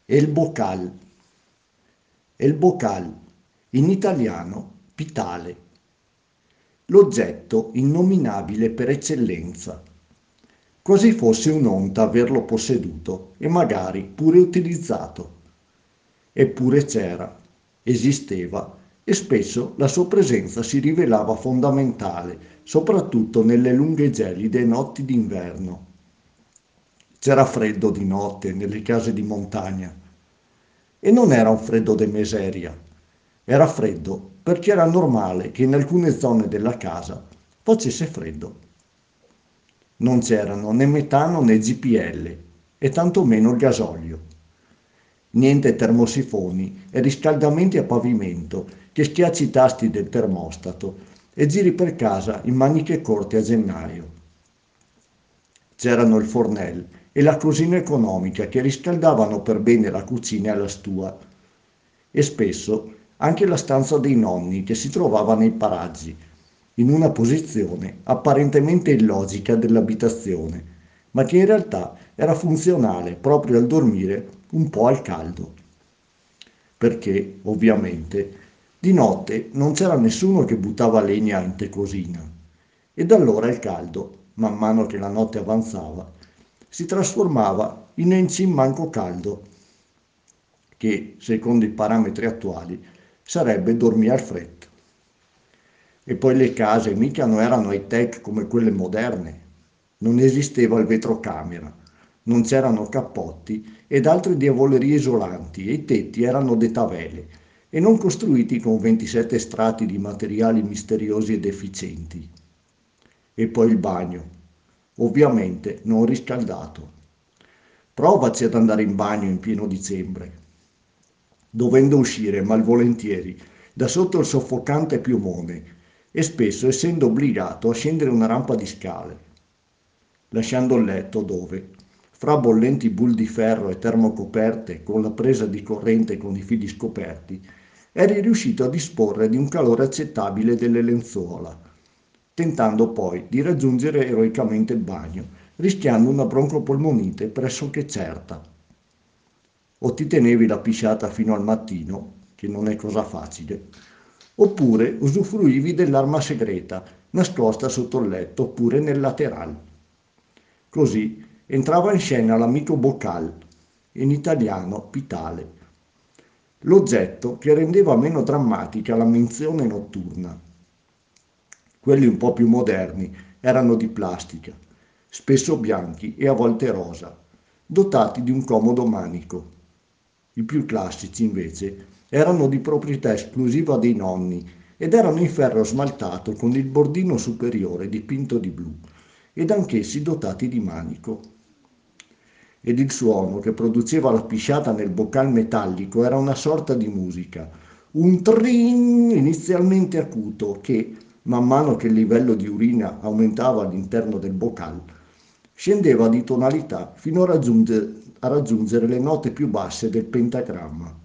El bocal, el bocal, in italiano pitale, l'oggetto innominabile per eccellenza, quasi fosse un'onta averlo posseduto e magari pure utilizzato. Eppure c'era, esisteva e spesso la sua presenza si rivelava fondamentale, soprattutto nelle lunghe gelide notti d'inverno. C'era freddo di notte nelle case di montagna e non era un freddo de miseria, era freddo perché era normale che in alcune zone della casa facesse freddo. Non c'erano né metano né GPL e tantomeno il gasolio. Niente termosifoni e riscaldamenti a pavimento che schiacci i tasti del termostato e giri per casa in maniche corte a gennaio. C'erano il fornel e la cosina economica che riscaldavano per bene la cucina e la stua e spesso anche la stanza dei nonni che si trovava nei paraggi, in una posizione apparentemente illogica dell'abitazione, ma che in realtà era funzionale proprio al dormire un po' al caldo. Perché, ovviamente, di notte non c'era nessuno che buttava legna in tecosina. Ed allora il caldo, man mano che la notte avanzava, si trasformava in encimmanco caldo, che, secondo i parametri attuali, sarebbe dormire al freddo. E poi le case mica non erano high-tech come quelle moderne. Non esisteva il vetrocamera, non c'erano cappotti ed altre diavolerie isolanti e i tetti erano dettavele e non costruiti con 27 strati di materiali misteriosi ed efficienti. E poi il bagno, ovviamente non riscaldato. Provaci ad andare in bagno in pieno dicembre, dovendo uscire malvolentieri da sotto il soffocante piumone e spesso essendo obbligato a scendere una rampa di scale, lasciando il letto dove, fra bollenti boule di ferro e termocoperte con la presa di corrente con i fili scoperti, eri riuscito a disporre di un calore accettabile delle lenzuola, tentando poi di raggiungere eroicamente il bagno, rischiando una broncopolmonite pressoché certa. O ti tenevi la pisciata fino al mattino, che non è cosa facile, oppure usufruivi dell'arma segreta nascosta sotto il letto oppure nel lateral. Così entrava in scena l'amico Bocal, in italiano Pitale, l'oggetto che rendeva meno drammatica la menzione notturna. Quelli un po' più moderni erano di plastica, spesso bianchi e a volte rosa, dotati di un comodo manico. I più classici, invece, erano di proprietà esclusiva dei nonni ed erano in ferro smaltato con il bordino superiore dipinto di blu ed anch'essi dotati di manico. Ed il suono che produceva la pisciata nel bocal metallico era una sorta di musica, un trin inizialmente acuto che, man mano che il livello di urina aumentava all'interno del bocal, scendeva di tonalità fino a raggiungere le note più basse del pentagramma.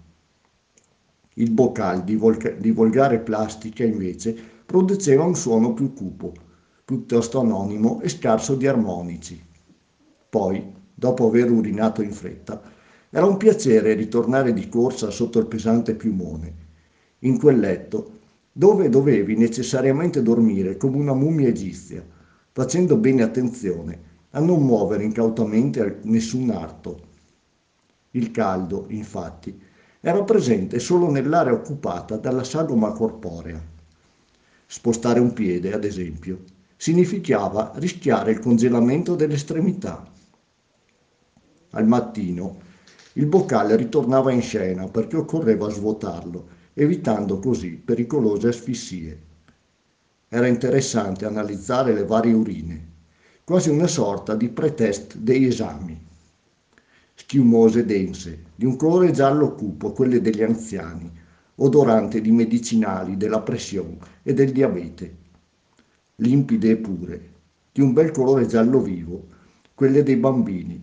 Il bocal di volgare plastica, invece, produceva un suono più cupo, piuttosto anonimo e scarso di armonici. Poi, dopo aver urinato in fretta, era un piacere ritornare di corsa sotto il pesante piumone, in quel letto dove dovevi necessariamente dormire come una mummia egizia, facendo bene attenzione a non muovere incautamente nessun arto. Il caldo, infatti, era presente solo nell'area occupata dalla sagoma corporea. Spostare un piede, ad esempio, significava rischiare il congelamento delle estremità. Al mattino il boccale ritornava in scena perché occorreva svuotarlo, evitando così pericolose asfissie. Era interessante analizzare le varie urine, quasi una sorta di pretest degli esami. Schiumose dense, di un colore giallo cupo, quelle degli anziani, odorante di medicinali, della pressione e del diabete. Limpide e pure, di un bel colore giallo vivo, quelle dei bambini.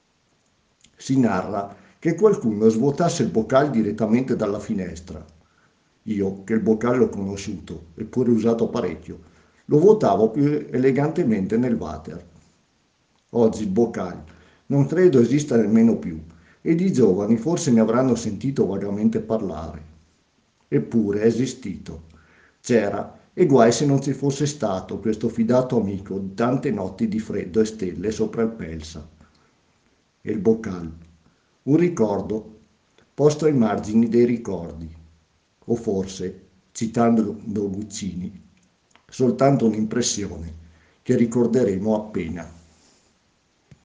Si narra che qualcuno svuotasse il bocal direttamente dalla finestra. Io, che il bocal l'ho conosciuto, eppure usato parecchio, lo vuotavo più elegantemente nel water. Oggi il bocal non credo esista nemmeno più, ed i giovani forse ne avranno sentito vagamente parlare. Eppure è esistito, c'era, e guai se non ci fosse stato questo fidato amico di tante notti di freddo e stelle sopra il Pelsa. E il bocal, un ricordo posto ai margini dei ricordi, o forse, citando Guccini, soltanto un'impressione che ricorderemo appena.